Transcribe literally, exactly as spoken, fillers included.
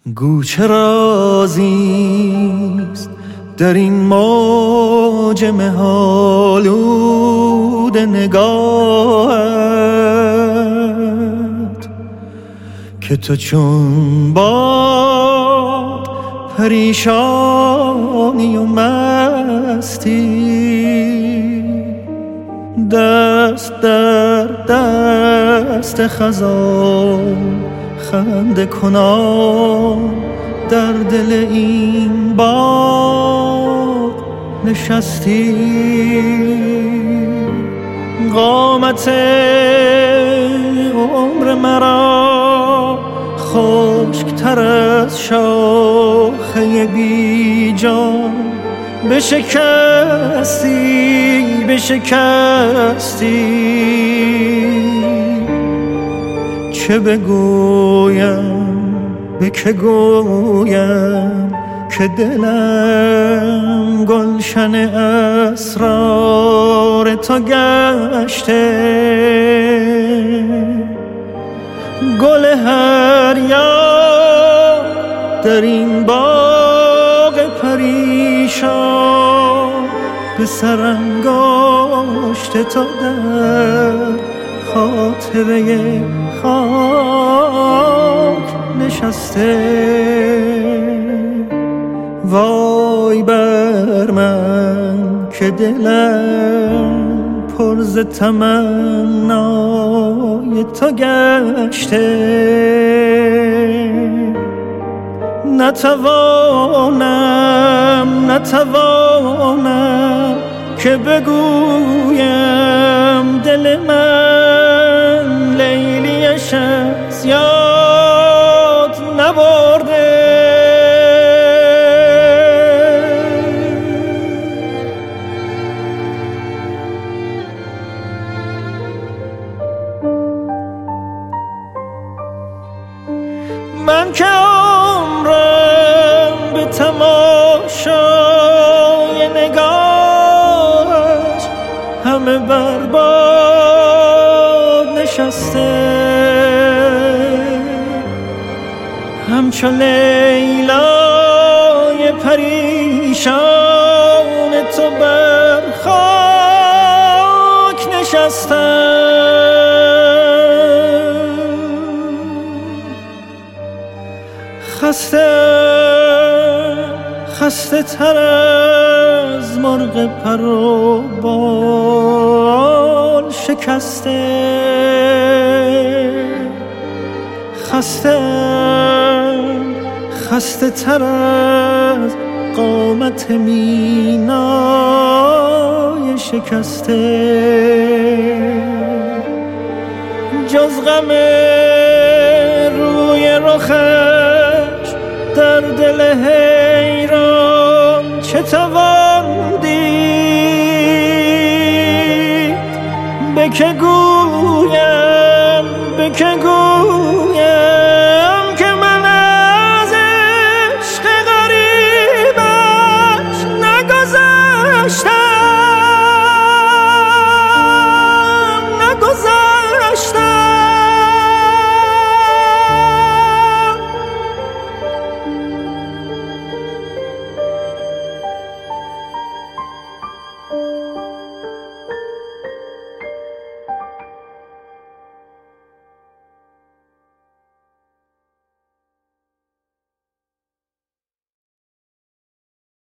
گوچه رازیست در این موج مه‌آلود نگاهت که تو چون باد پریشانی و مستی، دست در دست خزان خنده کنان در دل این باغ نشستی. قامت عمر مرا خشک‌تر از شاخه بی جان بشکستی بشکستی. چه بگویم به که گویم که دلم گلشن اسرار تو گشته. گل هر یار در این باغ پریشان به سرانگشت تو در خاطره خاک نشسته. وای بر من که دلم پر ز تمنای تو گشته. نتوانم نتوانم که بگویم دل من لیلیش از یاد نبرده. من که عمرم به تماشای نگاهش همه برباد نشسته. همچو لیلای پریشان تو بر خاک نشستم. خسته خسته تر از مرغ پر و بال شکسته. خسته خسته تر از قامت مینای شکسته. جز غم روی رخش در دل حیران چه توان دید؟ به که گویم